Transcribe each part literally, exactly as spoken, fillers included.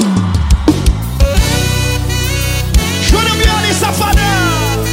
Júnior Viana e Safadão.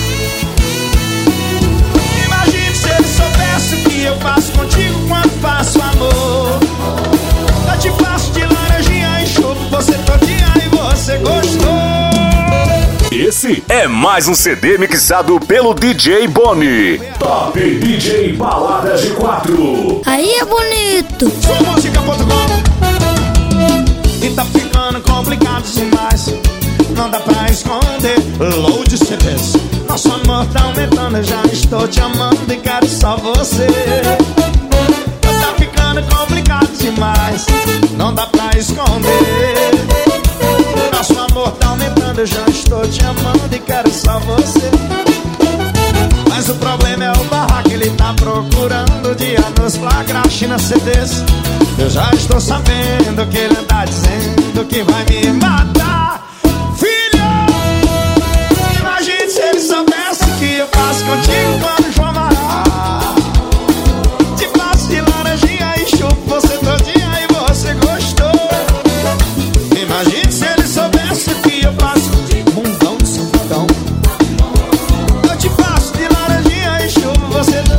Imagine se ele soubesse o que eu faço contigo quando faço amor. Eu te faço de laranjinha e chupo você todinha e você gostou. Esse é mais um C D mixado pelo D J Boni. Top D J Balada G quatro. Aí é bonito. Sua música ponto com. E tá ficando complicado demais, não dá pra esconder. Load C Ds. Nosso amor tá aumentando, eu já estou te amando e quero só você. Tá ficando complicado demais, não dá pra esconder. Nosso amor tá aumentando, eu já estou te amando e quero só você. Mas o problema é o barraco, ele tá procurando o dia nos flagrar China C Ds. Eu já estou sabendo que ele tá dizendo que vai me matar. Filho, imagine se ele soubesse o que eu faço contigo quando João Mará. Te faço de laranjinha e chupo você todinha e você gostou. Imagine se ele soubesse o que eu faço contigo, mundão de safadão. Eu te faço de laranjinha e chupo você todinha.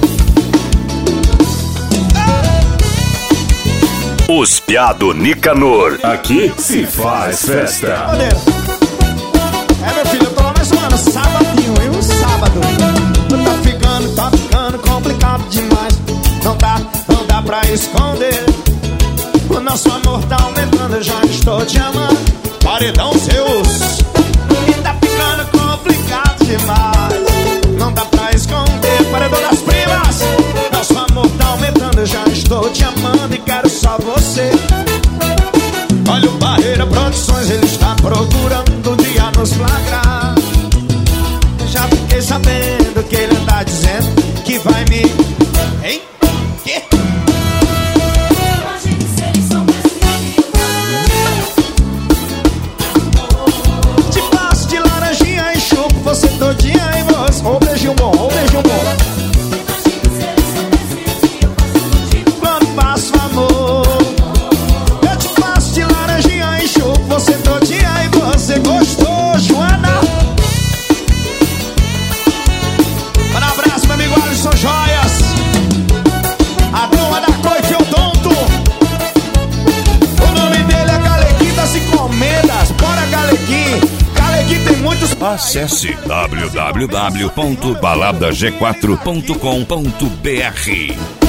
Os Piado Nicanor. Aqui se faz festa. É, meu filho, eu tô lá mais um ano, sabadinho, hein? Um sábado. Tá ficando, tá ficando complicado demais. Não dá, não dá pra esconder. O nosso amor tá aumentando, eu já estou te amando. Paredão seus. E tá ficando complicado demais. Não dá pra esconder. Paredão das primas. Nosso amor tá aumentando, eu já estou te amando e quero só você. Olha o Barreira Produções, ele está procurando um dia nos flagrar. Já fiquei sabendo que ele anda dizendo que vai me... Hein? Quê? Te passo de laranjinha e chupo você todinha e você... Ô, beijinho bom, ô, beijinho bom. Quando faço amor, eu te passo de laranjinha e chupo você todinha e você gostou, Joana. Um abraço, meu amigo Alisson Joias. A turma da Coife Odonto. O nome dele é Galequim das Encomendas. Bora, Galequim. Galequim tem muitos... Acesse w w w ponto balada g quatro ponto com ponto b r.